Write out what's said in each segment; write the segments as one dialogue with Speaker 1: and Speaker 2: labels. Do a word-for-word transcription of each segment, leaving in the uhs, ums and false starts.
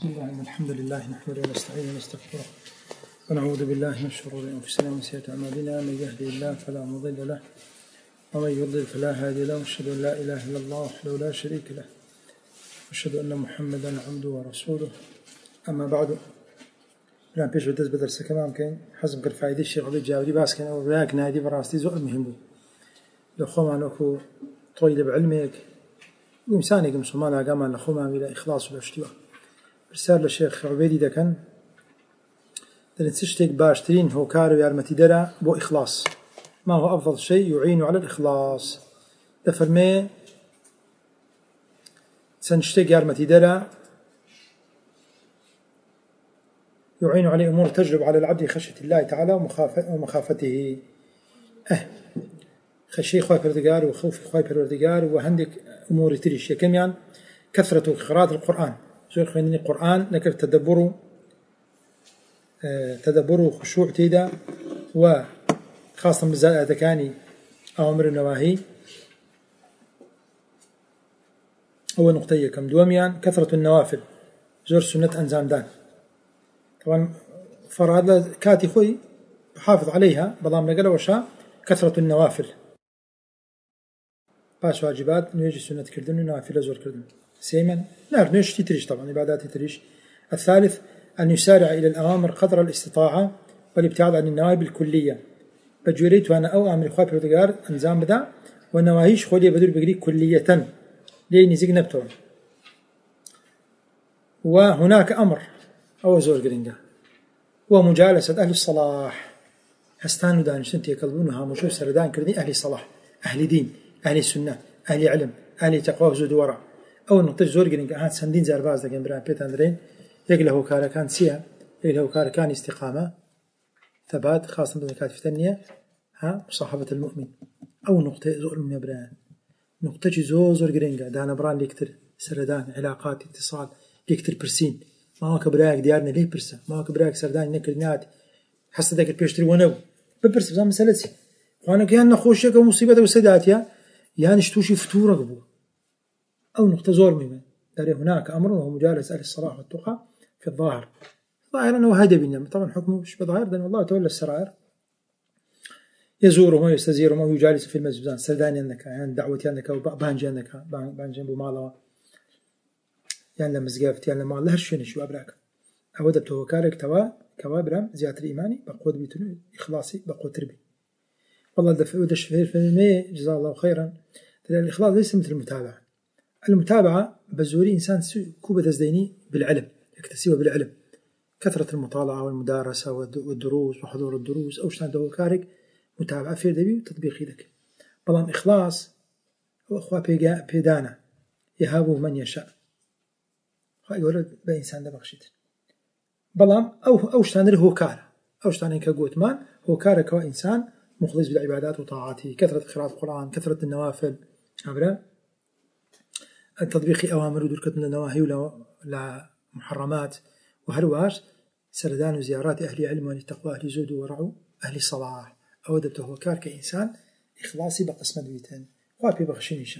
Speaker 1: بسم الله الحمد لله نحمده ونستعينه ونستغفره ونعوذ بالله من شرور انفسنا ومن سيئات اعمالنا، من يهده الله فلا مضل له ومن يضلل فلا هادي له، واشهد ان لا اله الا الله وحده لا شريك له، واشهد ان محمدا عبده ورسوله. اما بعد، الان پیش بدرس بدرس كمان كاين حزم كر فائده الشيخ عبد الجابري باس كان وراك نادي براستي زو مهم بو لو خو انكو طويل بعلمك وإنسانك مسلمان أقام لخوما إلى إخلاص والاشتواء. رسالة الشيخ عبيدي ده كان تنسشتك باشترين هو كارو يارمتي درا بو إخلاص. ما هو أفضل شيء يعين على الإخلاص؟ تفرمي سنشتك يارمتي درا يعين على أمور تجلب على العبد خشية الله تعالى ومخافته. أه خشي خواي بردقار وخوف خواي بردقار وهندك أمور تريش كمان كثرة قراءة القرآن. زور خليني القرآن لكن تدبروا تدبروا خشوع تيدا، وخاصة بالزائد ذكاني أوامر النواهي. أول نقطة كم دوميان كثرة النوافل، زور سنة أنزام دان. طبعا فراد كاتي خوي بحافظ عليها بضام نقل وشاء كثرة النوافل باش واجبات نيجي سنة كردن ونوافل زور كردن سيمن نار نيش تتريش طبعا عبادات تتريش. الثالث أن يسارع إلى الأوامر قدر الاستطاعة والابتعاد عن النواهي بالكلية. بجوريت وأنا أو أمر خواب بردقار أنزام بدا والنواهيش خولي بدور بقري كلية لين يزيق نبتون. وهناك أمر أو زور قرنجا ومجالسة أهل الصلاح. هستانو دانشتن تيكلبونها مشو سردان كردين أهل صلاح، أهل دين، أهل السنة، أهل علم، أهل تقوى وزود ورع. أو نقطة زور قرنجا هات سندين زرباز لكن برا بيت أندرين يقله كار كان سيا يقله كار كان استقامة ثبات خاصة بذكات فتنية ها مصاحبة المؤمن. أو نقطة زور من برا نقطة زور زور قرنجا دانا بران ليكتر سردان علاقات اتصال ليكتر برسين ما هو كبراك ديارنا ليه برسا ما هو كبراك سردان نكرنات حس ذاك البيشتري ونو ببرس بزام مسألتي وأنا كان نخوشك ومصيبة وسداتيا يعني اشتوشي فتورة قبو. أو نقطة زور مهمة داري هناك أمر وهو مجالس أهل الصلاح والتقى في الظاهر. ظاهر أنه هدى بنيام طبعا حكمه مش بظاهر لأن الله تولى السرائر يزورهم ويستزيرهم ويجالس في المسجد سرداني أنك يعني دعوتي أنك وبانجي أنك بانجي بمالوا يعني لما زقافت يعني لما الله هرشين شو أبراك أود بتوكالك توا كوابرام زيادة الإيماني بقود بيتنو إخلاصي بقود تربي. والله دفع ودش في المية جزاه الله خيرا. الإخلاص ليس مثل المتابعة. المتابعة بزوري إنسان كوبة تزديني بالعلم يكتسبه بالعلم كثرة المطالعة والمدارسة والدروس وحضور الدروس أو شان دو كارك متابعة في دبي وتطبيقي لك. بلام إخلاص هو أخوة بيدانا يهابه من يشاء يقول بإنسان ده بخشيت. بلام أو أو شان هو كار أو شان كجوت مان هو كار كإنسان مخلص بالعبادات وطاعاته كثرة قراءة القرآن كثرة النوافل عبره التطبيق أوامر ودركة من النواهي ولا محرمات وهرواش سردان وزيارات أهل علم وأهل تقوى أهل زود ورعو أهل صلاح. أودبته هو كار كإنسان إخلاصي بقسمة بيتين وابي بخشينيشا.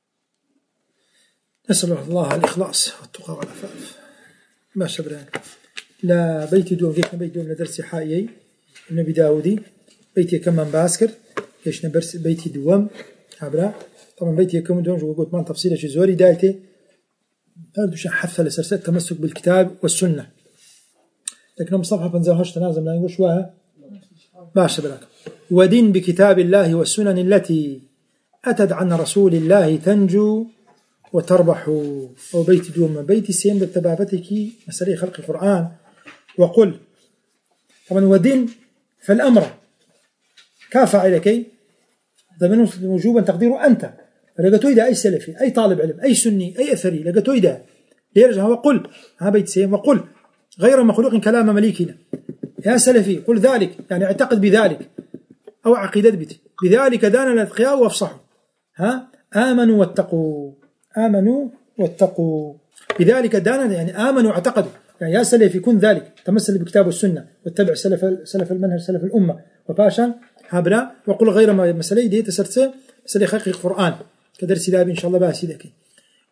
Speaker 1: نسأل الله الإخلاص والتقى والعفاف. ما شبران لا بيتي دوم جيتنا بيت دوم لدرس حائي النبي داودي بيتي كمان باسكر إيش نبرس بيتي دوم عبرا طبعا بيتي كم دوم جو قلت ما تفصيله شيء زوري دايتي هردوش حث لسرسات تمسك بالكتاب والسنة. لكن مصطفى بنزاهش تنازم لا يقول شوها ما شبرك. ودين بكتاب الله والسنن التي أتت عن رسول الله تنجو وتربح. أو بيتي دوم بيتي سيم بالتبابتك مسألة خلق القرآن وقل طبعا ودين فالأمر كافة عليك ضمن وجوبا تقديره أنت لقيتوا إذا أي سلفي أي طالب علم أي سني أي أثري لقيتوا إذا ليرجع وقل ها بيت سيم وقل غير مخلوق كلام مليكنا يا سلفي قل ذلك يعني اعتقد بذلك أو عقيدة بت بذلك دان الأتقياء وافصحوا ها آمنوا واتقوا آمنوا واتقوا بذلك دان يعني آمنوا واعتقدوا يعني يا سلفي كن ذلك تمثل بالكتاب والسنة واتبع سلف سلف المنهج سلف الأمة وباشا هابنا وقل غير ما مسألة دي تسرت مسألة خلق القرآن كدرس لابي إن شاء الله باسي ذكي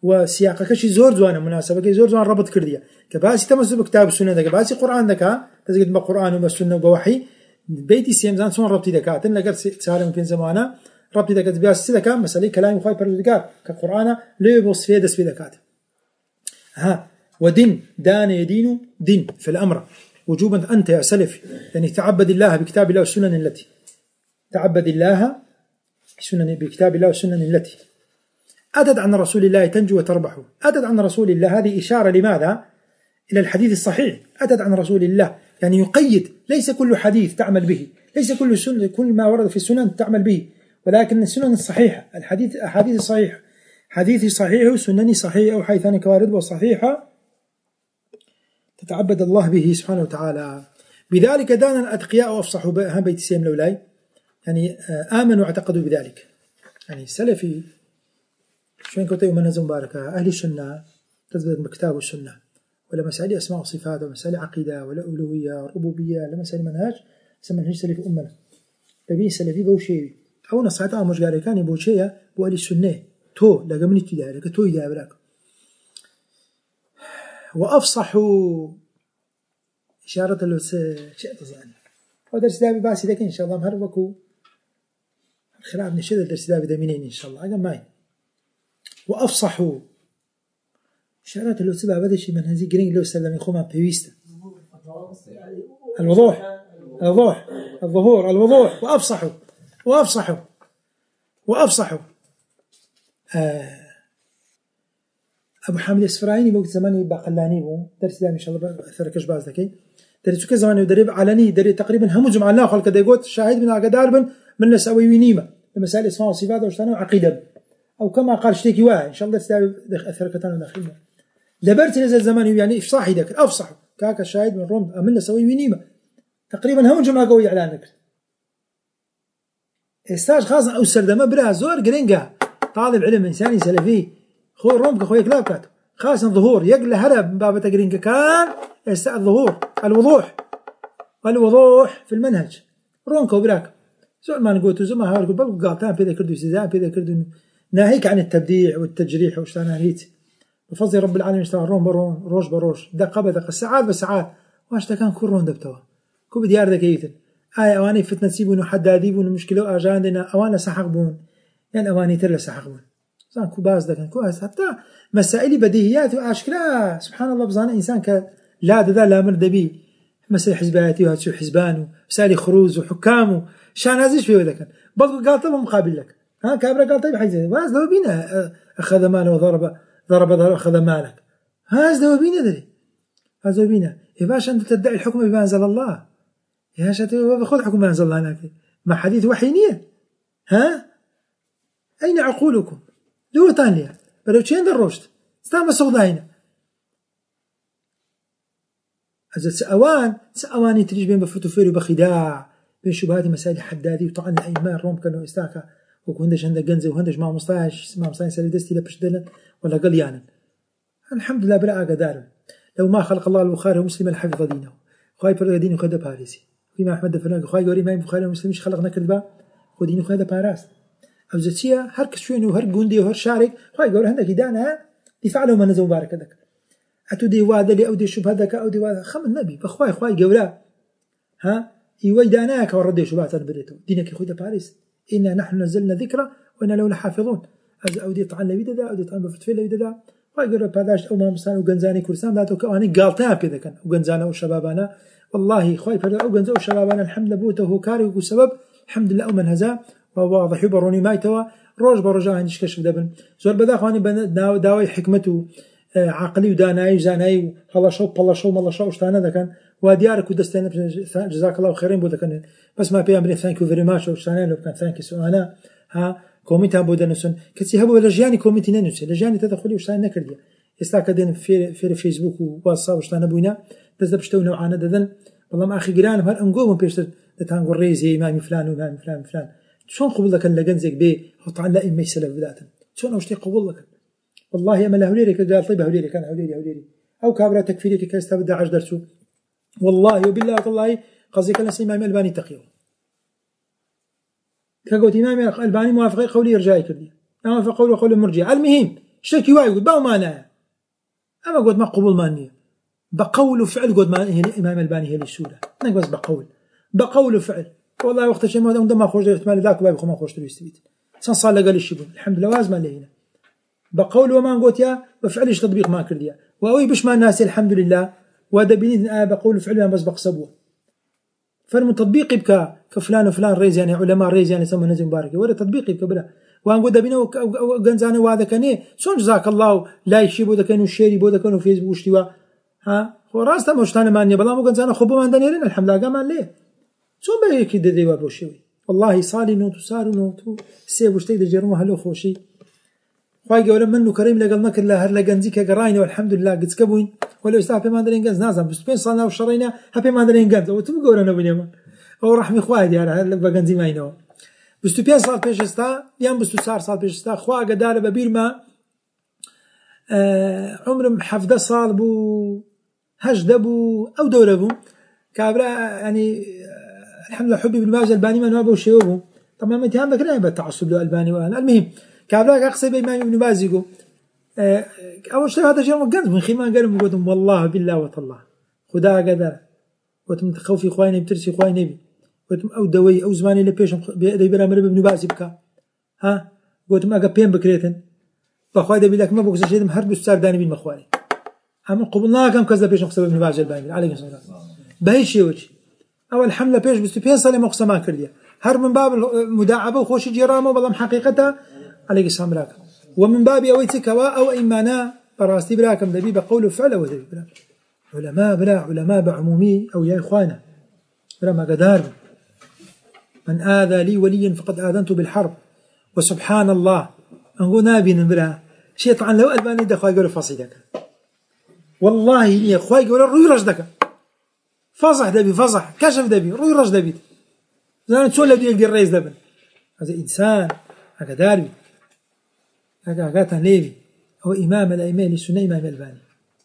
Speaker 1: وسياق كشي زور جوانا مناسبة كي زور جوان ربط كردية كباسي تمسك بكتاب السنة ده كباسي قرآن دكا تزقد بقرآن وبالسنة وبوحي بيتي سيمزان سون ربطي دكاتن لقد سالم في زمانه ربطي دكات بياس دكا مسألة كلام خاي بردقار كقرآن ليه بوص فيه دس في دكات ها ودين دان يدين دين في الأمر وجوبا أنت يا سلفي يعني تعبد الله بكتاب الله والسنن التي تعبد الله سنن بكتاب الله والسنن التي أتت عن رسول الله تنجو وتربح. أتت عن رسول الله هذه إشارة لماذا؟ إلى الحديث الصحيح. أتت عن رسول الله يعني يقيد ليس كل حديث تعمل به ليس كل سنة كل ما ورد في السنن تعمل به ولكن السنن الصحيحة الحديث أحاديث الصحيحة حديثي صحيح وسنني صحيح أو حيثان كوارد وصحيحة تتعبد الله به سبحانه وتعالى. بذلك دان الأتقياء وأفصحوا بها بيت سيم لولاي يعني آمنوا واعتقدوا بذلك. يعني السلفي شوين كنت يوم نزم باركة أهل السنة تثبت بكتاب السنة ولا مسائل أسماء وصفات ولا مسائل عقيدة ولا أولوية ولا ربوبية ولا مسائل منهاج سمى منهج سلفي أمنا ببين سلفي بوشي أو نصعتها مش قال كان بوشية بو أهل السنة تو لقى من ابتداء لقى تو إذا براك وأفصحوا إشارة له شيء تظن ودرس دابي باسي لكن إن شاء الله مهربكوا خلاف نشد الدرس دابي دمينين إن شاء الله أجمع معي وأفصحوا إشارة له سبب هذا الشيء من هذه جرين له سلم يخوما بيويستا الوضوح الوضوح الظهور الوضوح وأفصحوا وأفصحوا وأفصحوا آه أبو حامد الإسفرايني بوقت زماني بقلاني بو درس دامي إن شاء الله أثركش بعض ذكي درس كذا زماني ودرب علني درب تقريبا هم جمع الله خلق ده يقول شاهد من عقدار من من نسوي ونيمة مسائل اسماء وصفات وشتانه وعقيدة أو كما قال شتيكي واحد إن شاء الله تستوي أثركتان وداخلنا دبرت نزل زماني يعني إفصاحي ذاك أفصح كاك الشاهد من روم من نسوي ونيمة تقريبا هم جمع قوي إعلانك استاج خاصة أو سردمة برا زور جرينجا طالب علم إنساني سلفي خوي رومك خوي كلابكات خاصة ظهور يقل هرب بابا تقرينك كان يستاء الظهور الوضوح والوضوح في المنهج رومك وبراك زول ما نقول تزمها هارك بل قاطان في ذا كردو استزاء في ذا كردو ناهيك عن التبديع والتجريح وش أنا ريت بفضل رب العالمين اشتغل روم برون روج بروج دقة بدقة ساعات بساعات واش كان كل رون دبتوا كو بديار ذكيتن آي أواني فتنة سيبون وحداديبون مشكلة أجاندنا أوانا سحق بون يعني أواني ترلا سحق بون زان كو باز دكان كو حتى مسائل بديهيات وأشكال سبحان الله بزان إنسان ك لا ذا لا مرد بي مسائل حزباتي وهاتشو حزبان وسالي خروز وحكام شان هذيش في ذاك بل قال طب مقابل لك ها كابرا قال طيب حيزين واز لو بينا أخذ ماله وضرب ضرب ضرب أخذ مالك هذا لو بينا دري هذا بينا يا باشا أنت تدعي الحكم بما أنزل الله يا باشا خذ حكم بما أنزل الله هناك مع حديث وحينية ها أين عقولكم لو تانية بلو تشين دروشت استعمل صوضاينا هذا سأوان سأواني تريج بين بفتوفير وبخداع بين شبهات مسائل حدادي وطعن الأيمان روم كانوا استاكا وهندش عندك جنزة وهندش مع مصطاش مع مصطاش سالدستي لبشدلن ولا قليانا الحمد لله بلا أقدار لو ما خلق الله البخاري ومسلم الحفظ دينه خاي فرد دينه خد باريسي فيما أحمد فلان خاي قولي ما البخاري ومسلم مش خلقنا كذبا ودينه خد باراس أو زتيا هرك شوينه وهر جندي وهر شارك خاي قول عندك دانا دفاع له ما نزوا بارك ذاك أتودي وادلي أو دي شبه ذاك أو دي واد خم النبي فخواي خواي قولا ها يويداناك ورد شبهات البريتو دينك خد باريس إنا نحن نزلنا ذكرى وإنا له لحافظون أز أودي طعن لبيدا دا أودي طعن بفتفيل لبيدا دا ويقول بهذاش أو ما مسان وجنزاني كرسان لا توكأني قالتها كذا كان وجنزانا وشبابنا والله خوي فرد أو جنزا وشبابنا الحمد لله بوته وكاري وسبب الحمد لله ومن هذا وواضح يبروني ما يتوا روج برجع عندش كشف دبن زور بدا خواني بنا داوي حكمته عقلي وداناي وزاناي والله شو بالله شو ما الله شو اشتانا ذا كان وديارك ودستنا جزاك الله خيرين بوده كان بس ما بيعمل ثانك يو فيري ماتش واشتانا لو كان ثانك يو أنا ها كومنت بوده نسون كتي هبوا لجاني كومنت ننسى لجاني تدخلي واشتانا نكردي يستاكدين في في فيسبوك وواتساب واشتانا بوينا دز بشتو نوعنا دذن والله ما اخي جيران هل انقوم بيش تانغور ريزي امام فلان وامام فلان فلان شلون قبل لك لجنزك بي وطعن لا إما يسلف بذاته شلون أوشتي قبل لك والله يا ملا هوليري قال طيب هوليري كان هوليري هوليري أو كابرا تكفيري كاستبدى عش درسو والله وبالله والله قصدك أنا إمام الباني تقيه كقولت إمام الباني موافق قولي يرجعي كردي أما فقول وقول المرجع المهم شتێکی وای گوت باو مانایە ئەمە گوت ما قبول مانیە بقول وفعل قد ما إمام الباني هي السورة نقص بقول بقول وفعل والله وقت شيء ما عندما خوش احتمال ذاك باي بخو ما خوش تبيستبيت سن صار لقال الشبون الحمد لله وازما لهنا بقول وما قلت يا بفعلش تطبيق ما كرديا واوي بش ما الناس الحمد لله وهذا بين آه بقول وفعل بس بقصبوه فالمتطبيق يبقى كفلان وفلان ريز يعني علماء ريز يعني سمو نزل مبارك ولا تطبيق يبقى بلا وان قد بينه وجنزانه وهذا كان سون جزاك الله لا يشيبو ده كانوا شيري بو ده كانوا فيسبوك اشتوا ها خو راسته مشتانه ماني بلا مو جنزانه خو بمان دنيرين الحمد لله قام عليه سون بي كده دي وابو شوي والله صالي نوتو سارو نوتو سيبو شتي ده جرمو هلو خوشي خواي قول منو كريم لقل مكر لا هر لجنزيك قراينا والحمد لله قد كبوين ولا يستعب ما درين جنز نازم بس بين صلنا وشرينا هبي ما درين جنز وتبقى ولا نبني او رحمي خواي دي على بجنزي ما ينو بس بين صار بيش استا يام بس صار صار بيش استا خوا قدار ببير ما آه عمر حفظه صار بو هجدبو او دوربو كابرا يعني آه الحمد لله حبي بالماجد الباني ما نوابو شيوبو طبعا ما انت عندك لا بالتعصب له الباني وانا المهم كابلا أقصى بإمام ابن باز يقول أه أول شيء هذا شيء مقنز من خيمان قالوا قلتم والله بالله وطالله خدا قدر قلتم تخوفي إخواني بترسي إخواني نبي قلتم أو دوي أو زماني لبيشم بيدي برا مرب ابن باز يبكى ها قلتم أقا بين بكريتن بأخواني دبي لك ما بقص شيء هرب السار داني بين مخواني أما قبلنا كم كذا بيشم خصب ابن باز الباني عليه الصلاة والسلام بهي شيء وجه أول حملة بيش بس بين صلي مقصة ما كرديا هرب من باب المداعبة وخوش جرامه والله حقيقتها عليه السلام راكم ومن باب أويتك أو إيمانا براستي براكم ذبي بقول فعل وذبي براكم علماء بلا علماء بعمومي أو يا إخوانا بلا ما قدار من آذى لي وليا فقد آذنت بالحرب وسبحان الله أنقول نابي بلا شيء طبعا لو ألباني ده خواهي يقولوا فصيلك والله يا خواهي يقولوا روي رجدك فصح دبي فصح كشف دبي روي رجد دبي زمان تسول بدي يقدر الرئيس دبن هذا إنسان هكذا هذا قاتل ليبي هو إمام الأئمة للسنة إمام الباني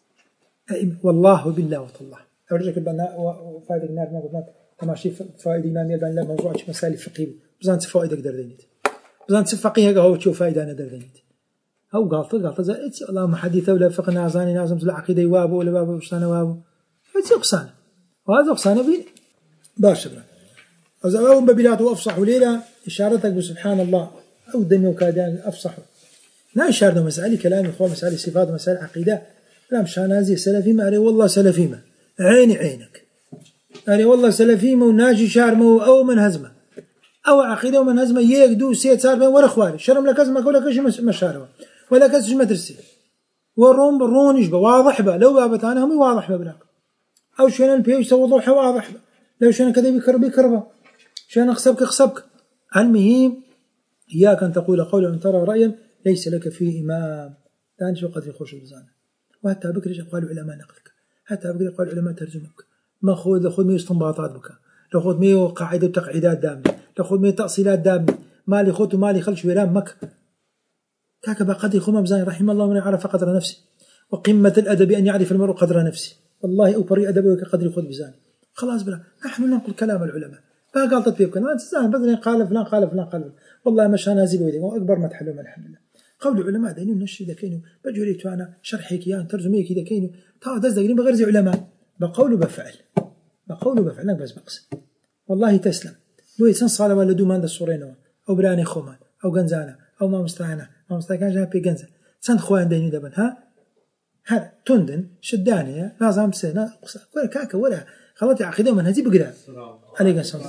Speaker 1: والله بالله وطالله أرجوك البناء وفائدة النار ما قلنا تماشي فائدة إمام الباني لا موضوع مسائل فقهية بزان فائدة قدر دينيت بزان فقيه هو تشوف فائدة أنا دردينيت أو غلطة غلطة زائد الله محدثة ولا فقه نازاني نازم العقيدة وابو ولا بابو وشتانه وابو هذا قصانة وهذا قصانة بين باشرة أزعوهم ببلاد وأفصح ليلة إشارتك بسبحان الله أو دمي وكادان أفصحوا لا إشارة مسألة كلام إخوة مسألة صفات مسألة عقيدة لا مش نازي سلفي ما أري والله سلفي ما عيني عينك أري والله سلفي ما وناجي شارمه أو من هزمه أو عقيدة ومن هزمه يقدو سيد صار بين ولا خواري شرم لك هزمه ولا كش مشارمه ولا كش مدرسي والروم بالرون يجبه واضح بقى لو بابت أنا هم واضح بقى أو شو أنا البيج توضح واضح بقى لو شو أنا كذا بيكر بيكربه شو أنا خصبك خصبك المهم إياك أن تقول قولا أن ترى رأيا ليس لك فيه إمام لا أنت وقد في خوش البزانة وحتى بكر قالوا علماء نقلك حتى بكر قالوا علماء ترجمك ما خذ خذ مية استنباطات بك لو خذ مية قاعدة وتقعيدات دامنة لو خذ مية تأصيلات دامنة مالي خذ ومالي خلش ويرام مك كاك بقدر خم بزاني رحم الله من يعرف قدر نفسه وقمة الأدب أن يعرف المرء قدر نفسه والله أو بريء أدبه كقدر خذ بزاني خلاص بلا نحن ننقل كلام العلماء ما قالت فيه كلام تستاهل بدل قال فلان قال فلان قال والله مش أنا زي بودي وأكبر ما تحلم الحمد لله قول العلماء دينو نشي ذا كينو بجوريتو أنا شرحي كيان ترجمي كذا كينو تا دز دقيقين بغير زي علماء بقول بفعل بقول بفعل بس بقص والله تسلم لو يتسن صالة ولا دو مان الصورين أو براني خومان أو جنزانة أو ما مستعانة ما مستعان جاب بجنزة سن خوان دينو دبن ها هذا تندن شدانية نظام سنة ولا كاكا ولا خلاص عقيدة من هذه بقرا عليك السلام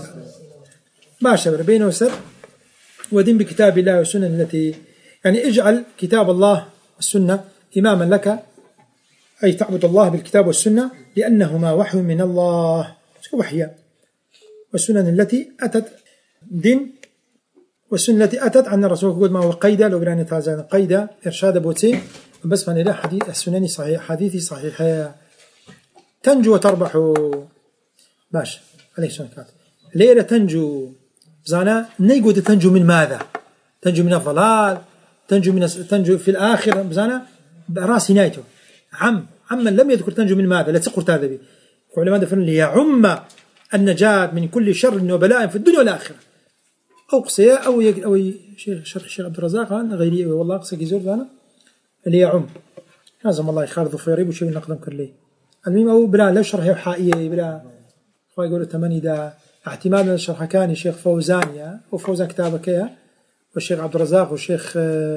Speaker 1: باشا بينه وسر ودين بكتاب الله والسنة التي يعني اجعل كتاب الله والسنة إماما لك أي تعبد الله بالكتاب والسنة لأنهما وحي من الله وحيا والسنن التي أتت دين والسنة التي أتت عن الرسول قد ما هو قيدة لو براني تازان قيدة إرشاد بوتي بس من إلى حديث السنن صحيح حديثي صحيح تنجو وتربح باش عليه السلام ليلة تنجو زانا نيقود تنجو من ماذا تنجو من الضلال تنجو من تنجو في الآخرة بزانا رأس نايته عم عما لم يذكر تنجو من ماذا لا تقول هذا به علماء دفن لي يعم النجاة من كل شر وبلاء في الدنيا والآخرة أو قصية أو يك أو شيخ شرح الشيخ عبد الرزاق عن غيري والله قصة جزور ذانا اللي يعم لازم الله يخالف ظفيري وشيء نقدم كلي المهم أو بلا لا شرح حائية بلا خو يقولوا تمني دا احتمال الشرح كان الشيخ فوزانيا وفوزان كتابك يا والشيخ عبد الرزاق والشيخ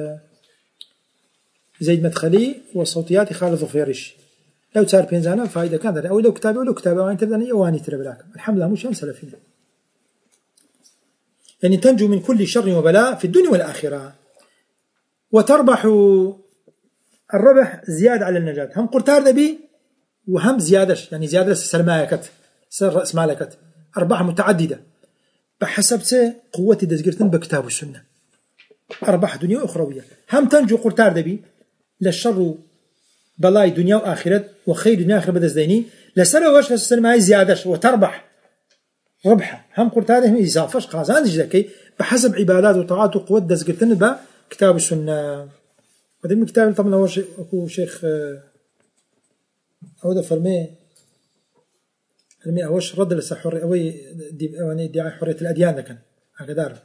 Speaker 1: زيد مدخلي والصوتيات خالد ظفيرش لو صار بينزانا فائدة كان أو لو كتابه لو كتابه وأنت بدنا يواني ترى بلاك الحمد لله مش أمثلة فينا يعني تنجو من كل شر وبلاء في الدنيا والآخرة وتربح الربح زيادة على النجاة هم قرتار ذبي وهم زيادة يعني زيادة سلمايكت سر رأس مالكت أرباح متعددة بحسب قوة دزقرتن بكتاب والسنة أرباح دنيا وأخروية هم تنجو قرتار ذبي للشر بلاي دنيا وآخرة وخير دنيا آخرة بدزديني لسنة وش لسلماي زيادة وتربح ربحة هم قرتار هم إضافة خلاص عندي ذكي بحسب عبادات وطاعات وقوة دزقرتن بكتاب والسنة وده من كتاب طبعا هو أكو شيخ هذا فرمي فرمي أوش رد لسه حرية أوي يعني ادعاء حرية الأديان لكن هكذا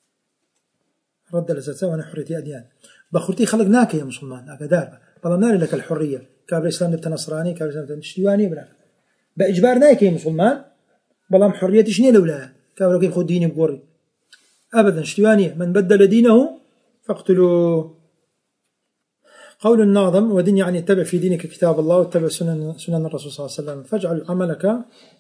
Speaker 1: رد لسه سوى حرية الأديان بخرتي خلقناك يا مسلمان هكذا والله ناري لك الحرية كابل الإسلام نبت نصراني كابل الإسلام نبت شيواني بلا بإجبارناك يا مسلمان والله حريتي شنو لولا كابل كيف خد ديني بقوري أبدا شيواني من بدل دينه فاقتلوه. قول الناظم ودين يعني اتبع في دينك كتاب الله واتبع سنن, سنن الرسول صلى الله عليه وسلم فاجعل عملك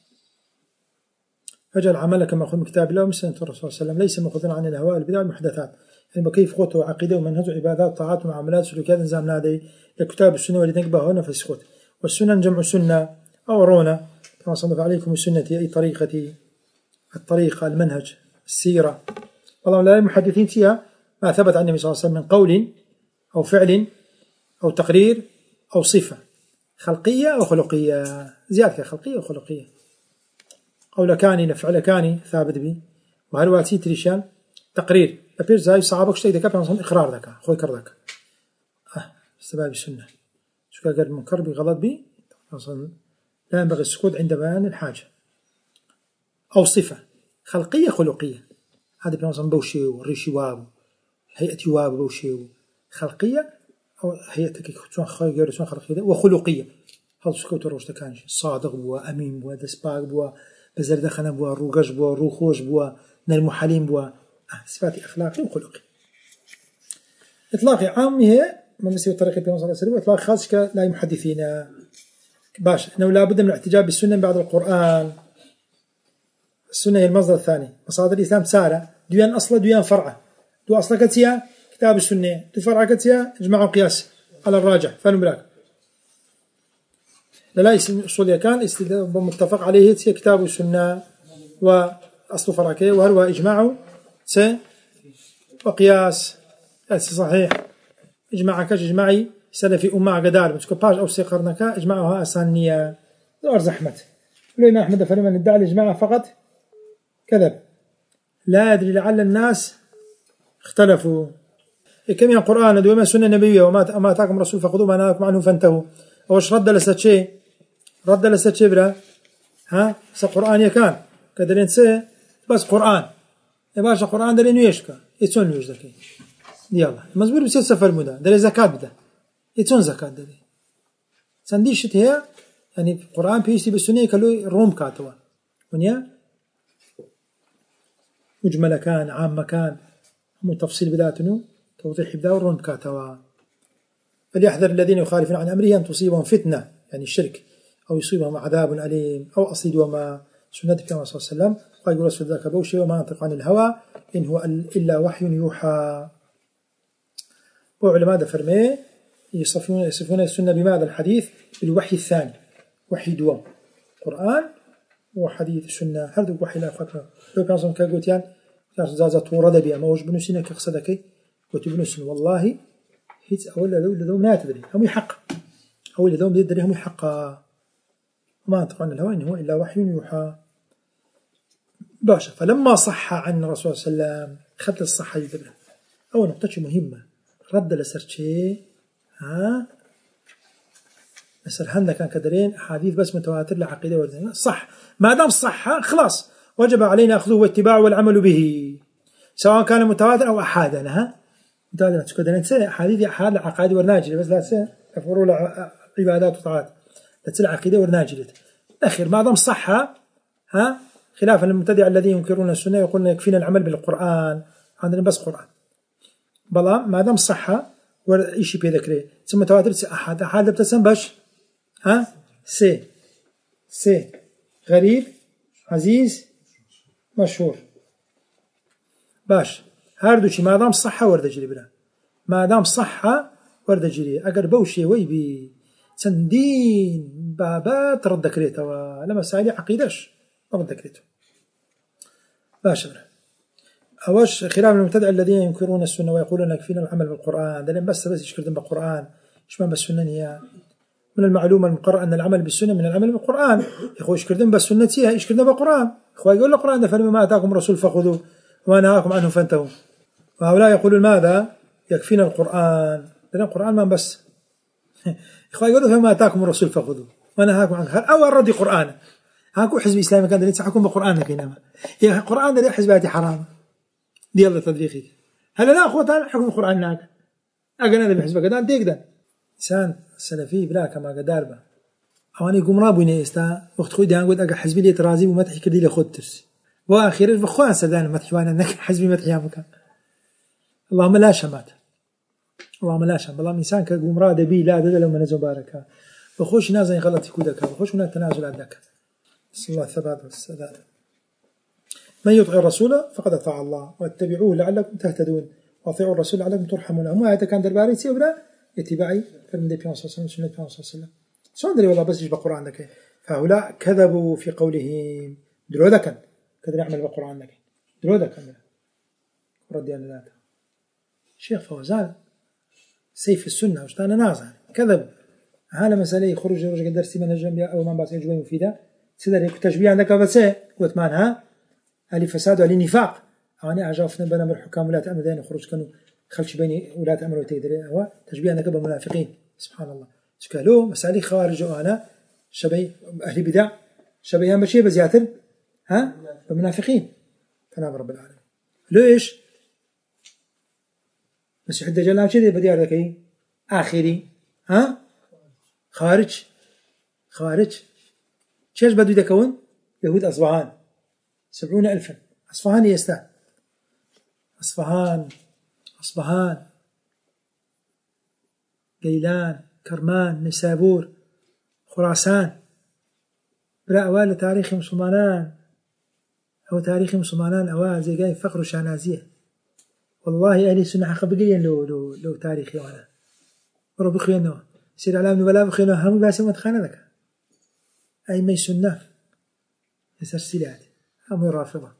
Speaker 1: فاجعل عملك مأخوذ من كتاب الله ومن سنة الرسول صلى الله عليه وسلم ليس مأخوذا عن الهواء البدع والمحدثات يعني كيف خط وعقيدة ومنهج وعبادات وطاعات ومعاملات سلوكيات نظام نادي لكتاب السنة والذي تنقبه هنا فسخت والسنن جمع سنة أو رونا كما صنف عليكم السنة أي طريقة الطريقة المنهج السيرة والله لا المحدثين فيها ما ثبت عن النبي صلى الله عليه وسلم من قول أو فعل أو تقرير أو صفة خلقية أو خلقية زيادة خلقية أو خلقية قول كاني لفعل كاني ثابت به وهل واتي تريشان تقرير أبير زاي صعبك شيء ذكاء مثلا إقرار ذكاء خوي كردك آه استباب السنة شو قال المنكر بغلط بي أصلا لا ينبغي السكوت عند بيان الحاجة أو صفة خلقية خلقية هذا مثلا بوشي وريشي واب هيئة واب بوشي خلقية أو هيئتك شون خير شون خلقية وخلقية هذا سكوت روش تكانش صادق بوا أمين بوا دسباق بوا بزردخنا بوا روجش بوا روخوش بوا نالمحالين بوا آه صفات أخلاقي وخلقي إطلاق عام هي من نسي طريقة بيوم صلى الله عليه وسلم إطلاق خاص كلا محدثين باش إنه لا بد من الاحتجاب بالسنة بعد القرآن السنة هي المصدر الثاني مصادر الإسلام سارة دويان أصلا دويان فرعة دو أصلا كتيا كتاب السنة دو فرعة كتيا إجماع وقياس على الراجح فانو بلاك لا اسم أصولية كان متفق عليه هي كتاب السنة وأصل فرعة وهو إجماع س وقياس صحيح إجماع كاش إجماعي سلفي أمة قدار بس كباش أو سيقرنك إجماعها أسانية أرز أحمد لما أحمد فلما ندعي الإجماع فقط كذب لا أدري لعل الناس اختلفوا كم يعني القرآن دوما سنة نبوية وما أتاكم الرسول فخذوا ما نهاكم عنه فانتهوا أوش رد لست شيء رد لست شيء برا ها سقرآن يكان كدرين سه بس قرآن يا باشا قرآن درين ويشكا يتون ويش ذكي يلا مزبور بسيط سفر مدا دري زكاة بدا يتون زكاة دري سنديشت هي يعني القرآن بيشتي بالسنة كلو روم كاتوا ونيا مجمل كان عام كان هم تفصيل بداتنو توضيح بدأ والروم كاتوا فليحذر الذين يخالفون عن أمره أن تصيبهم فتنة يعني الشرك أو يصيبهم عذاب أليم أو أصيد وما سنة النبي صلى الله عليه وسلم قال رسول ذاك بوشي وما ينطق عن الهوى إن هو إلا وحي يوحى. وعلماء فرمي يصفون يصفون السنة بماذا الحديث بالوحي الثاني وحي دوام قرآن وحديث السنة هذا وحي لا فكرة لو كان صنع كقولت يعني زازت ورد بها ما وش بنسينا كقصدك وتبنسن والله هيت أولا لو لذوم لا تدري هم يحق أولا لذوم يدري هم يحق ما ينطق عن الهوى إن هو إلا وحي يوحى. باشا فلما صح عن الرسول صلى الله عليه وسلم خد الصحة يدري أول نقطة مهمة رد لسرشي ها نسرهن كان كدرين حديث بس متواتر لعقيدة وردنا صح ما دام صح خلاص وجب علينا أخذه واتباعه والعمل به سواء كان متواتر أو أحادنا ها متعددة تكون نتسأل حديث حال عقائد ورناجلة بس لا تسأل فروع عبادات وطاعات لا تسأل عقيدة ورناجلة الأخير ما دام صحة ها خلافا للمبتدع الذين ينكرون السنة يقولون يكفينا العمل بالقرآن عندنا بس قرآن بلا ما دام صحة ولا شيء بيذكره ثم تواتر أحد أحد بتسمى باش ها سي سي غريب عزيز مشهور باش هاردوشي ما دام صحة ورد جري بلا ما دام صحة ورد جري أجر بوشي ويبي سندين بابات رد ذكرته ولما سالي عقيدش رد ذكرته باش أوش خلاف المبتدع الذين ينكرون السنة ويقولون يكفينا العمل بالقرآن ده بس بس يشكرون بالقرآن إيش ما بالسنة هي من المعلومة المقرر أن العمل بالسنة من العمل بالقرآن يخو يشكرون بالسنة يشكرون بالقرآن إخوة يقول القرآن ده فلما آتاكم الرسول فخذوه وما نهاكم عنه فانتهوا وهؤلاء يقولون ماذا يكفينا القرآن لأن القرآن ما بس إخوة يقولون فما آتاكم الرسول فخذوه وما نهاكم عنه أول ردي قرآن هاكو حزب إسلامي كان دليل تحكم بقرآن كينما يا القرآن ده حزباتي حرام دي الله تطبيقي هلا لا أخوة حكم القرآن ناك أجنا ده بحزبك ده ديك ده إنسان السلفي بلا كما قدار به أواني يقوم رابوني استا وقت خوي ده قد أجا حزبي لي ترازي ومدح كدي له خد ترسي وآخر بخوان سدان مدح وانا نك حزبي مدح يا مكان اللهم لا شمات اللهم لا شمات اللهم إنسان كقوم راد بي لا ده لو من زبارك بخوش ناس يغلط يكودك بخوش من التنازل عندك صلى الله الثبات والسداد من يطع الرسول فقد أطاع الله واتبعوه لعلكم تهتدون واطيعوا الرسول لعلكم ترحمون وما هذا كان درباري سيبرا اتباعي فالنبي صلى الله عليه وسلم سنة صلى الله عليه وسلم صندري والله بس يجب القرآن لك فهؤلاء كذبوا في قولهم درو ذكا كذا نعمل بالقرآن لك درو ذكا ردي على ذاته شيخ فوزان سيف السنة وشتانا نازل كذب هذا مسألة خروج رجل درسي من الجنب أو من بعض يجوا مفيدة سيدا هيك تشبيه عندك بس وثمانها علي فساد وعلي نفاق أنا أعجبنا بنا من الحكام ولاة أمر ذين خروج كانوا خلش بين ولاة أمر وتيدري هو تشبيه عندك بالمنافقين سبحان الله شكلوا مسألة خوارج وأنا شبيه أهل بدع شبيه مشي بزياتر ها بالمنافقين كلام رب العالمين ليش مسيح الدجال كذا بديار ذكي آخري ها خارج خارج شيش بدو يكون يهود أصبهان سبعون ألفا أصفهان يستاهل أصفهان أصبهان قيلان كرمان نسابور خراسان بلا أوال تاريخ مسلمان أو تاريخ مسلمان أوال زي جاي فقر وشانازية والله أهل السنة حق بقيا لو لو لو تاريخي وأنا ورب خيانه سير علام ولا بخيانه هم بس ما تخانه لك أي ما السنة يسر سلات هم رافضة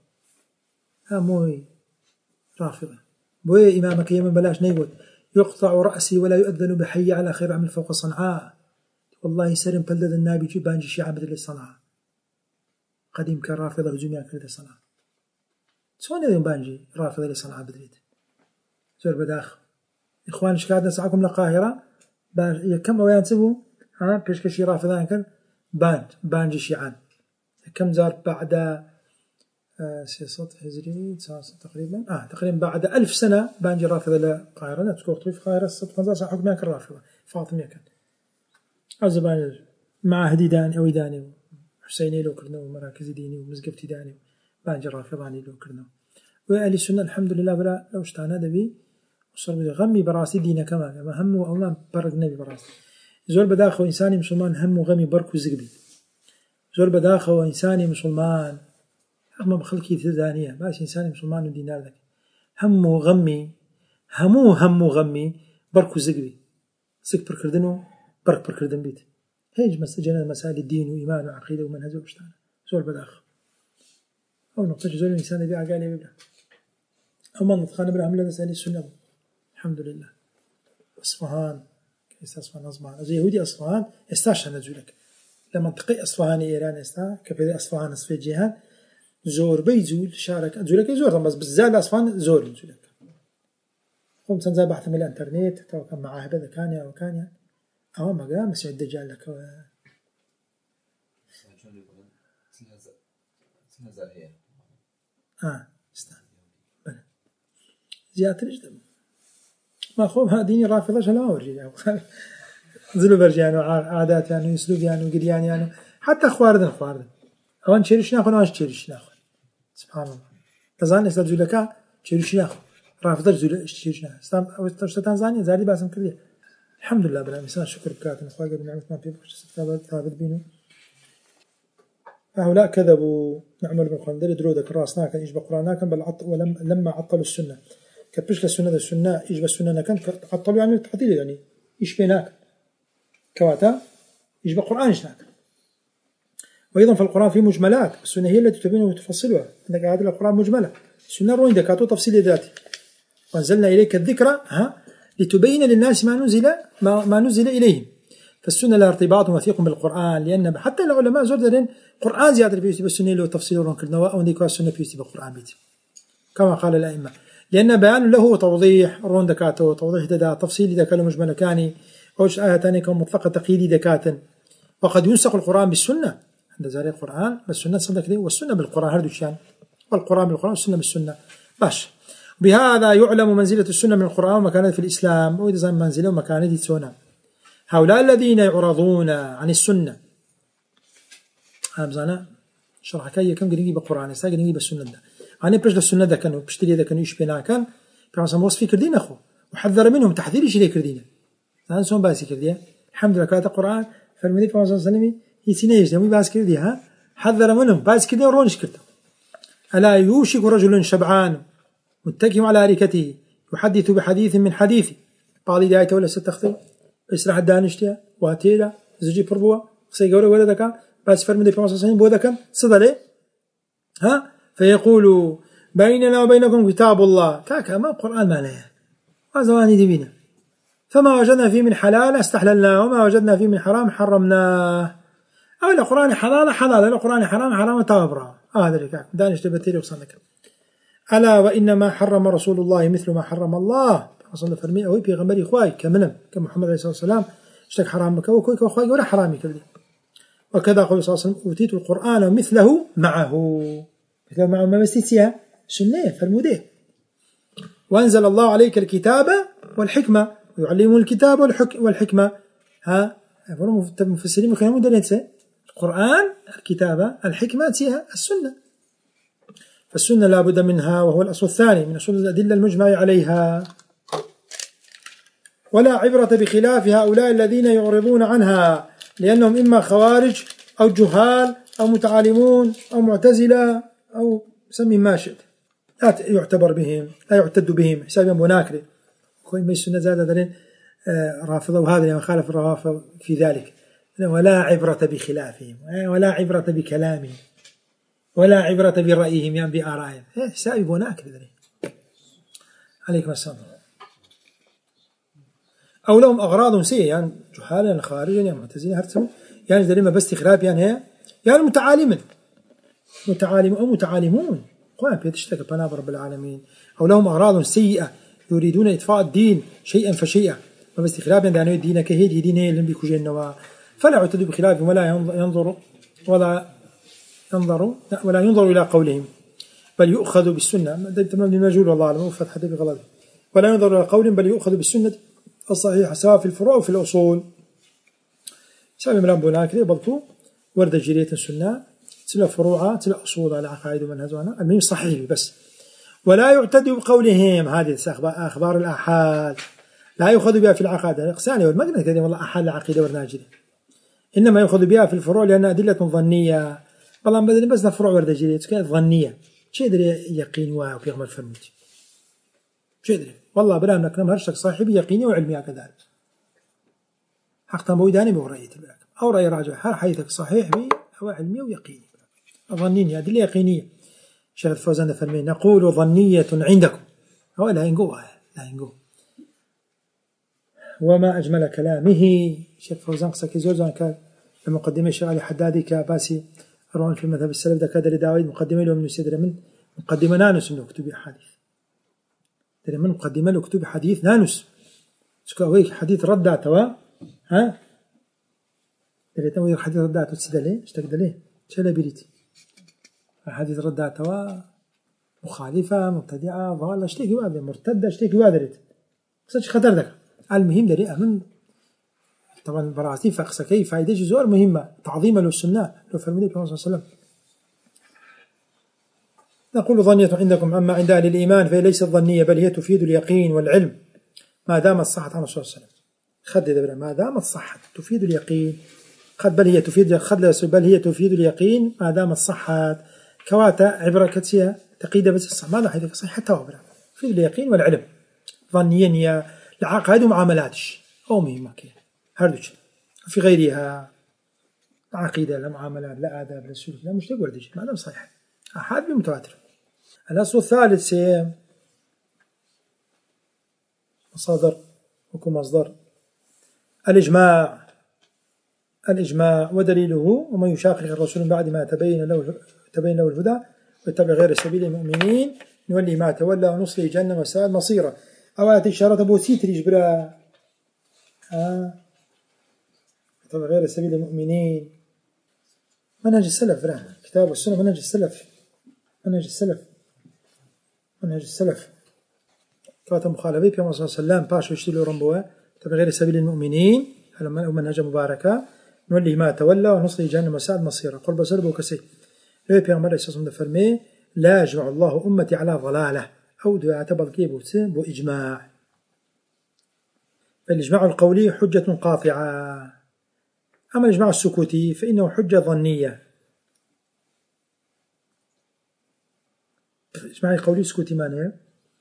Speaker 1: هم رافضة بوي إمامك يمن بلاش نيقول يقطع رأسي ولا يؤذن بحي على خير عمل فوق صنعاء والله سرم بلد النابي جبان جيشي بدل الصنعاء قديم كان رافضة بجميع كرد الصنعاء سواء يوم بانجي رافضة لصنعاء بدريت زور بداخل إخوان شكاد نسعكم للقاهرة كم أويان سبوا ها بيشكشي رافضان كان بان بانجي شيعان كم زار بعد سياسات هجري تقريبا آه تقريبا بعد ألف سنة بانجي رافضة للقاهرة نتذكر طريف القاهرة ست خمسة حكمها كان رافضة فاطمية كان أزبان مع هديدان أو داني حسيني لو كرنو ومراكز ديني ومزقفتي داني بانجي رافضاني لو كرنو وأهل السنة الحمد لله بلا لو اشتعنا دبي وصار غمي براسي دينا كمان ما هم أو ما برق نبي براسي زول بداخل إنساني مسلمان هم وغمي برك وزقبي زول بداخل إنساني مسلمان أما بخلقي ثانية بس إنساني مسلمان ودينار ذاك هم وغمي همو هم وغمي برك وزقبي زق بركردنو برك بركردن بيت هيج مسجنا مسائل الدين وإيمان وعقيدة ومنهج واشتعنا زول بداخل أو نقطة زول الإنسان يبيع قال يبيع أو من نطقان برهم لا مسائل السنة الحمد لله أصفهان كيس أصفهان أصبحان أزي يهودي أصفهان استاشا نزولك لمنطقة أصفهان إيران استا كبير أصفهان أصفي جهان زور بيزول شارك زولك زور بس بالزال أصفهان زور زولك قمت أنزل بحث من الإنترنت توكل معاه هذا كان يا وكان يا أو ما قام مسعود الدجال لك و... آه استنى بله زيادة رجل ما خوب ها ديني رافضة شلا ورجي يعني زلو برجيان وعادات يعني واسلوب يعني وقريان يعني حتى خواردن خواردن اوان تشيرش ناخذ اوان تشيرش ناخذ سبحان الله تزان استاذ زولكا تشيرش ناخذ رافضة زول تشيرش ناخذ استام او تشتان زاني زادي باسم كردي الحمد لله بلا مثال شكر بكاتنا اخويا قبل نعمه ما في ثابت بينه هؤلاء كذبوا نعمل بن خندر درودك راسنا كان يجب قرانا كان بل عط ولم لما عطلوا السنه كبش السنه السنه يجب السنه كان عطلوا يعني تعطيل يعني ايش بيناك كواتا يجب قران هناك وايضا في القران في مجملات السنه هي التي تبين وتفصلها عندك هذا القران مجمله السنه روين دكاتو تفصيل ذاتي وانزلنا اليك الذكر ها لتبين للناس ما نزل ما, ما نزل اليهم فالسنه لها ارتباط وثيق بالقران لان حتى العلماء زودين قرآن زيادة في السنة لو تفصيل رنكرنا أو نيكوا السنة في القرآن بيت كما قال الأئمة لأن بيان له توضيح رون دكاته توضيح دا تفصيل إذا كان مجمل كاني أو آية ثانية كان مطلقة تقييدي دكاتا وقد ينسخ القرآن بالسنة عند ذلك القرآن بالسنة صدق لي والسنة بالقرآن هردو شان والقرآن بالقرآن والسنة بالسنة باش بهذا يعلم منزلة السنة من القرآن ومكانته في الإسلام وإذا زال منزله ومكانته سنة هؤلاء الذين يعرضون عن السنة أبزانا شرح كي كم قريبي بالقرآن ساق قريبي بالسنة ده أنا بجد السنة ده كانوا بشتري ده كانوا يشبهنا كان فعشان وصفي كردين أخو وحذر منهم تحذير إيش ليه كردين هذا سون باسي كرديه الحمد لله كاتب القرآن فالمدي فما صلى الله عليه وسلم يسينيش ده مو باس كرديه ها حذر منهم باس كرديه ورونش كرده ألا يوشك رجل شبعان متكئ على أريكته يحدث بحديث من حديثه بعض دعايته ولا ستخطي إسرح الدانشتها واتيلا زوجي بربوا سيقول ولدك بس فرمي في مصر بوذا كان صدى ها فيقول بيننا وبينكم كتاب الله كاكا ما القرآن ما له ما زواني دبينا فما وجدنا فيه من حلال استحللناه وما وجدنا فيه من حرام حرمناه أو القرآن حلال حلال القرآن حرام حرام تابرا هذا اللي كاك دانش تبتيري وصلك ألا وإنما حرم رسول الله مثل ما حرم الله وصلنا فرمي أو في غمري إخوائي كمنم كمحمد عليه الصلاة والسلام اشتك حرام كوكوك وأخوائي ولا حرامي كذي وكذا قال صلى الله عليه وسلم أوتيت القرآن مثله معه مثله معه ما مستيتها سنة فرموده وأنزل الله عليك الكتاب والحكمة ويعلمه الكتاب والحكمة ها المفسرين كانوا دليل القرآن الكتابة الحكمة تيها السنة فالسنة لا بد منها وهو الأصل الثاني من أصول الأدلة المجمع عليها ولا عبرة بخلاف هؤلاء الذين يعرضون عنها لأنهم إما خوارج أو جهال أو متعالمون أو معتزلة أو سمي ما شئت لا يعتبر بهم لا يعتد بهم حسابهم مناكرة كوين ما السنة زادة دلين رافضة وهذا لما خالف الرافض في ذلك ولا عبرة بخلافهم ولا عبرة بكلامهم ولا عبرة برأيهم يعني بآرائهم حسابهم مناكرة دلين عليكم السلام أو لهم أغراض سيئة يعني جهالا خارجا يعني معتزلين هرتم يعني دليل بس استخلاف يعني هي يعني متعالم متعالم أو متعالمون قوام بيتشتكى بناب رب العالمين أو لهم أغراض سيئة يريدون إطفاء الدين شيئا فشيئا بس استخلاف يعني الدين كهيد دينه لم بيكوجي النوا فلا يعتدوا بخلافهم ولا ينظر ولا ينظر ولا ينظر إلى قولهم بل يؤخذ بالسنة تمام المجهول والله أعلم وفت حتى بغلط ولا ينظر إلى قولهم بل يؤخذ بالسنة الصحيح سواء في الفروع وفي الأصول سامي ملام بناكري بلطو ورد جرية السنة تلا فروعها تلا أصول على عقائد ومنهجنا المهم صحيح بس ولا يعتد بقولهم هذه أخبار الآحاد لا يؤخذ بها في العقائد الإقساني والمجنة كذا والله أحد العقيدة ورناجري إنما يؤخذ بها في الفروع لأن أدلة ظنية والله بدل بس فروع ورد جرية كانت ظنية شيء يدري يقين واه في غمر فرمت شيء يدري والله بلا نكلم هرشك صاحبي يقيني وعلمي كذلك حق تنبويداني بورأيت بلاك أو رأي راجع حيثك صحيح بي هو علمي ويقيني ظنيني أدلة يقينية شيخ فوزان فرمي نقول ظنية عندكم هو لا ينقوها لا ينقوه وما أجمل كلامه شيخ فوزان قصكي زوجان كان المقدمة الشيخ علي حدادي كباسي أروان في مذهب السلف دكادر داويد مقدمة له من يسدر من مقدمة نانوس من كتب حديث ترى من مقدمة له كتب حديث نانوس شكاوي حديث ردع توا ها ترى توا حديث ردع تسد ليه اشتقد ليه شلا بريتي حديث ردع توا مخالفة مبتدعة ضالة اشتكي واحدة مرتدة اشتكي واحدة قسەی خەتەر دەکات المهم دەری ئەمن طبعا بەڕاستی فەقسەکەی فایدەی زۆر مهمە تعظيما للسنة لو فرمودي صلى الله عليه وسلم. نقول ظنية عندكم أما عند أهل الإيمان فهي ليست ظنية بل هي تفيد اليقين والعلم ما دامت صحت عن الرسول صلى الله عليه وسلم. خد دبر ما دامت صحت تفيد اليقين خد بل هي تفيد خد بل هي تفيد اليقين ما دامت صحت كواتا عبرة كتيا تقيد بس الصح ماذا حيث صحة توابرة تفيد اليقين والعلم ظنيا هي العقائد ومعاملاتش أو مهمة كي هردوش في غيرها عقيدة لا معاملات لا آداب لا سلوك لا مش تقول ديش ما دام صحيح أحد بمتواتر. الأصل الثالث هي مصادر وكم مصدر الإجماع. الإجماع ودليله ومن يشاقق الرسول بعد ما تبين له تبين له الهدى ويتبع غير سبيل المؤمنين نولي ما تولى ونصلي جهنم وساءت مصيره. أوات إشارة أبو سيتر يجبرها آه يتبع غير سبيل المؤمنين منهج السلف فرح كتاب والسنة منهج السلف منهج السلف منهج السلف كاتب مخالفة في صلى الله عليه وسلم باش ويشتلوا رمبوه تبع غير سبيل المؤمنين هذا منهج مباركة نولي ما تولى ونصلي جهنم وساءت مصيره قرب سلب وكسي لو بيغمبر صلى الله عليه وسلم لا يجمع الله أمتي على ضلالة أو دعاء تبقى بو إجماع. فالإجماع القولي حجة قاطعة أما الإجماع السكوتي فإنه حجة ظنية. الإجماع القولي السكوتي معناه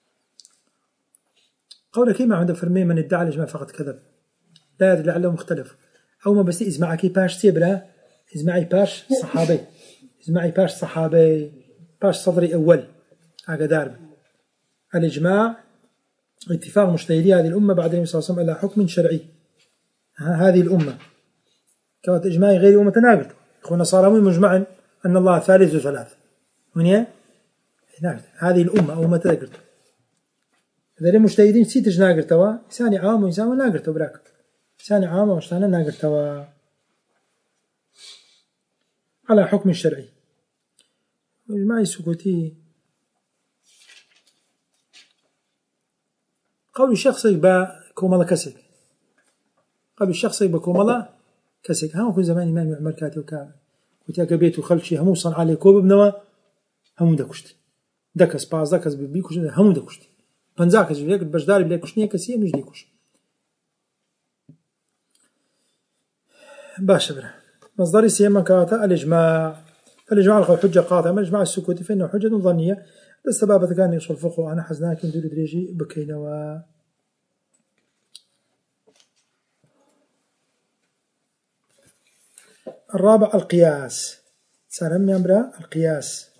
Speaker 1: قولك ما عنده فرمي من ادعى الإجماع فقط كذب لا يدري لعله مختلف أو ما بس إجماعك باش سيبرا إجماعي باش صحابي إجماعي باش صحابي باش صدري أول هكذا. الإجماع اتفاق مجتهدي هذه الأمة بعد النبي صلى الله عليه وسلم على حكم شرعي. هذه الأمة كانت إجماعي غير أمة تناقض إخوانا صار مجمعا أن الله ثالث وثلاث من هي هذه الأمة أو أمة تناقض إذا المجتهدين سيت جناقض توا إنسان عام وإنسان ناقض توا براك إنسان عام وإنسان ناقض توا على حكم شرعي. الإجماع السكوتي قول الشخص يبقى كوملا كسك قبل الشخص يبقى كوملا كسك ها كل زمان إمام عمر كاتي وكامل كنت أجابيت وخلشي هم صنع عليه كوب بنوا هم دكشت دكس باز دكس بيكوش هم دكشت بنزاكس بيك بجدار بيكوش نية كسية مش ديكوش باشبره. مصدر سيما كاتا الإجماع. الإجماع القول حجة قاطعة أما الإجماع السكوتي فإنه حجة ظنية السبابة كان يصل فوق أنا حزناك من دول دريجي بكينوا. الرابع القياس. سلام يا أمرا القياس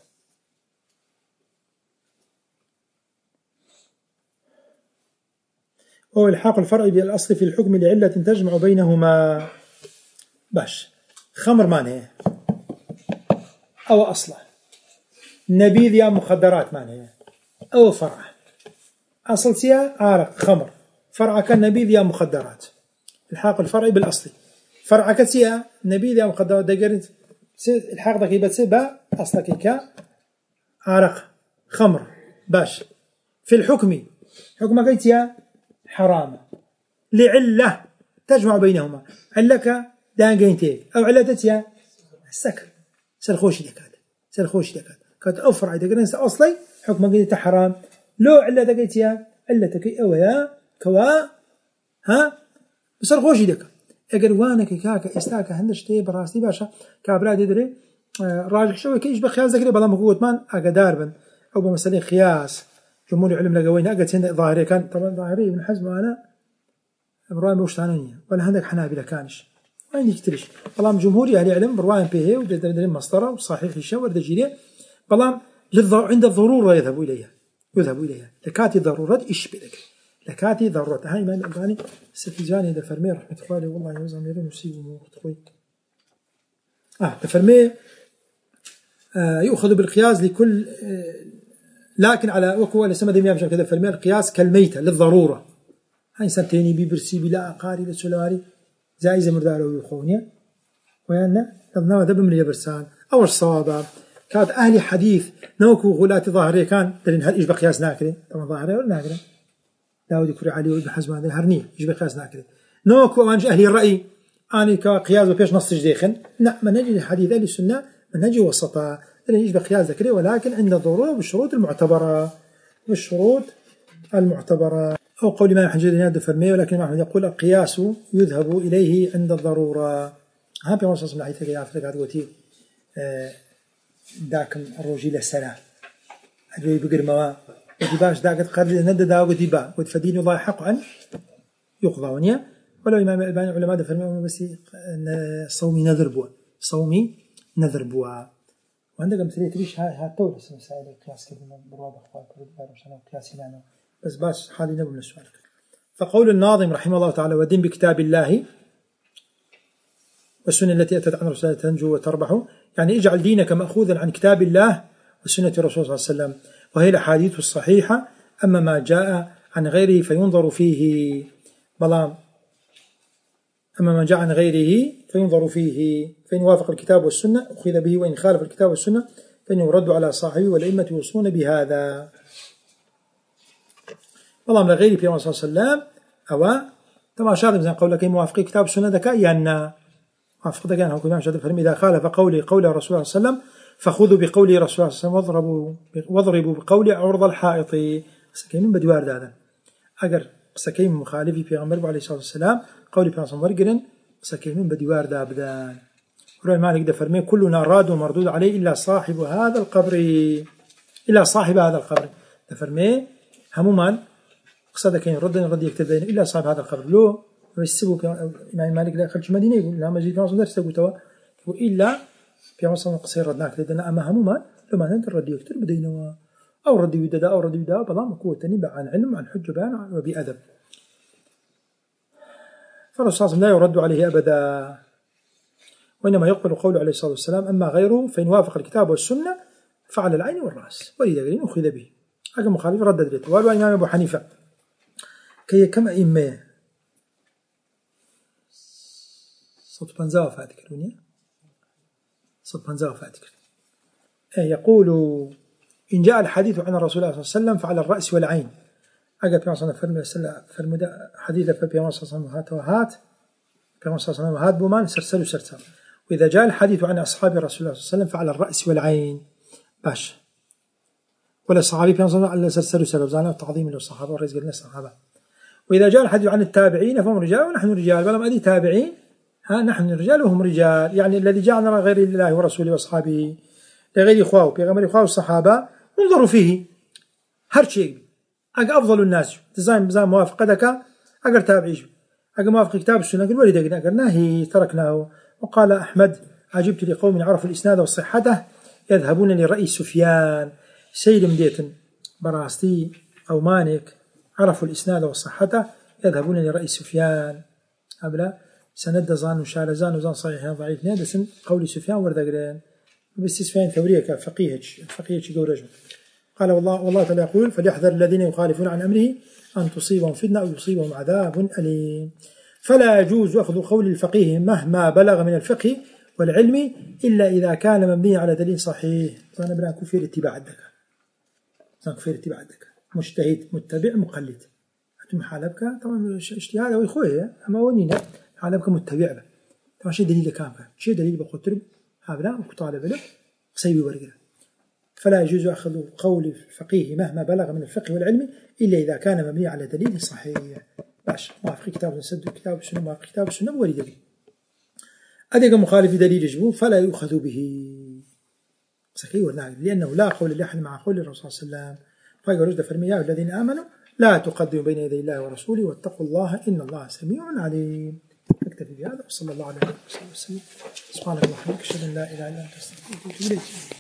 Speaker 1: هو الحاق الفرع بالأصل في الحكم لعلة تجمع بينهما. باش خمر معناه أو أصله نبيذ يا مخدرات معناه أو فرع أصل سيا عارق خمر فرع كان نبيذ يا مخدرات الحاق الفرع بالأصل فرع كسيا نبيذ يا مخدرات دقرت الحاق ذاك يبتسي با أصلك كا عارق خمر باش في الحكم حكم كيتيا حرام لعلة تجمع بينهما علك دانجينتي أو علتها السكر سلخوش دكاد سلخوش دكاد كات أفرع دكان أصلي حكم قيدة حرام لو علة دكتيا علتك أويا كوا ها بسلخوش دكاد أجر وانك كاك استاك هندش تي براستي باشا كابراد يدري راجع شوي كيش بخياس ذكري بلا مقوت مان أقدار بن أو بمسألة خياس جمهور العلم لقوين أقد سند ظاهري كان طبعا ظاهري ابن حزم أنا إبراهيم بوشتانية ولا عندك حنابلة كانش وين يكترش بلام جمهوري أهل العلم برواية به ودليل مسطرة وصحيح الشاور دجيلة بلام عند الضرورة يذهب إليها يذهب إليها لكاتي ضرورة إيش بدك لكاتي ضرورة هاي ما الألباني ستجاني ده فرمي رحمة الله عليه والله يوزع ميرين وسيب ومغطوي آه ده فرمي آه يؤخذ بالقياس لكل آه لكن على وكو لسمد يميا مشان كذا فرمي القياس كالميتة للضرورة هاي سنتيني بيبرسي بلا أقاري للسلاري زائزة مردارة ويخونيا ويانا نظنوا ذا بملي برسان أو الصوابع كانت أهل حديث نوكو غلات ظاهرية كان دلين هل إيش بقياس ناكرين طبعا ظاهرية ولا ناكرين داود كري علي وابن حزم هذا هرني يجب قياس ناكله نوك وانج أهل الرأي أنا كقياس وبيش نص جديخن لا منهج الحديث أهل السنة منهج وسطا لأن يجب قياس ذكري ولكن عند الضرورة بالشروط المعتبرة بالشروط المعتبرة أو قول ما يحجر ينادى فرمي ولكن ما أحمد يقول القياس يذهب إليه عند الضرورة ها بيوصل من عيثك يا أفريقيا قوتي داكم الرجل السلام أدري بقر موا وديباش داقت قرد ندى داو ديبا ودفدين الله حق أن يقضى ونيا ولو إمام الألباني علماء دفرمي بس صومي نذر بوا صومي نذر بوا وعندك مثلية تريش ها ها تورس مسائل القياس كذا بالوضع أخوات كذا مشان قياس هنا بس باش حالي نبي من السؤال فقول الناظم رحمه الله تعالى ودين بكتاب الله والسنة التي أتت عن رسول الله تنجو وتربح يعني اجعل دينك مأخوذا عن كتاب الله وسنة الرسول صلى الله عليه وسلم وهي الأحاديث الصحيحة أما ما جاء عن غيره فينظر فيه بلام أما ما جاء عن غيره فينظر فيه فإن وافق الكتاب والسنة أخذ به وإن خالف الكتاب والسنة فإنه يرد على صاحبه والأئمة يوصون بهذا بلام لغيره في الله صلى الله عليه وسلم أو طبعا شاذ زي قول لك موافق الكتاب والسنة ذكاء يعني موافق ذكاء هو كمان شاذ فرمي إذا خالف قولي قول الرسول صلى الله عليه وسلم فخذوا بقول رسول الله صلى الله عليه وسلم واضربوا واضربوا بقول عرض الحائط سكين بدوار هذا أجر سكين مخالفي في غمر عليه الصلاة والسلام قولي في عصام ورقرن سكين بدوار ذا بدان رأي مالك ده فرمي كلنا راد ومردود عليه إلا صاحب هذا القبر إلا صاحب هذا القبر ده فرمي همومان قصده كين رد رد يكتبين إلا صاحب هذا القبر لو يسبوا إمام مالك لا خلش مدينة يقول لا مجيء في عصام درس تقول إلا في عصام قصير ردناك لدينا أما همومان لما أنت الرد يكتب بدينه أو رد يددا أو رد يددا بلا مقوة تنبع عن علم عن حجة بان وبأدب فالرسول لا يرد عليه أبدا وإنما يقبل قوله عليه الصلاة والسلام أما غيره فإن وافق الكتاب والسنة فعلى العين والرأس ولذا قلين أخذ به هذا مخالف ردد له وقال الإمام أبو حنيفة كي كما إما صوت بنزاوة فاتكروني صوت بنزاوة فاتكر يقول إن جاء الحديث عن الرسول صلى الله عليه وسلم فعلى الرأس والعين أجا في مصنع فرم فرم حديث في مصنع هات وهات في مصنع هات بومان سرسل وسرسل وإذا جاء الحديث عن أصحاب الرسول صلى الله عليه وسلم فعلى الرأس والعين باش ولا صحابي في مصنع على سرسل وسرسل زانا وتعظيم للصحابة والرزق لنا الصحابة وإذا جاء الحديث عن التابعين فهم رجال ونحن رجال بل ما أدي تابعين ها نحن رجال وهم رجال يعني الذي جاءنا غير الله ورسوله وأصحابه لغير إخواه بيغمر إخواه الصحابة انظروا فيه هر شيء أجا أفضل الناس تزاين بزاين موافقتك أجر تابعيش أجا موافق كتاب السنة قال ولد أجر ناهي تركناه وقال أحمد عجبت لقوم عرفوا الإسناد وصحته يذهبون لرأي سفيان سيلم ديتن براستي أو مانك عرفوا الإسناد وصحته يذهبون لرأي سفيان أبلا سند زان وشال زان وزان صحيح ضعيف هذا سن قول سفيان ورد أجرين بس سفيان ثورية كفقيه فقيه جورج قال والله والله تعالى يقول فليحذر الذين يخالفون عن أمره أن تصيبهم فتنة أو يصيبهم عذاب أليم فلا يجوز أخذ قول الفقيه مهما بلغ من الفقه والعلم إلا إذا كان مبني على دليل صحيح فأنا بلا كفير اتباع الدكا كفير اتباع الدكا مجتهد متبع مقلد أنتم حالبك طبعا اجتهاد أو إخوه أما ونينا حالبك متبع به طبعا شيء دليل كامل شيء دليل بقطرب هذا وكطالب له سيبي ورقة فلا يجوز أخذ قول الفقيه مهما بلغ من الفقه والعلم إلا إذا كان مبني على دليل صحيح باش موافق كتاب السنة كتاب السنة موافق كتاب السنة ولي دليل أدق مخالف دليل يجبه فلا يؤخذ به سكي والنعم لأنه لا قول لأحد مع قول الرسول صلى الله عليه وسلم فيقول رجل فرمي الذين آمنوا لا تقدموا بين يدي الله ورسوله واتقوا الله إن الله سميع عليم نكتفي بهذا وصلى الله عليه وسلم سبحانك اللهم وبحمدك أشهد أن لا إله إلا أنت أستغفرك وأتوب إليك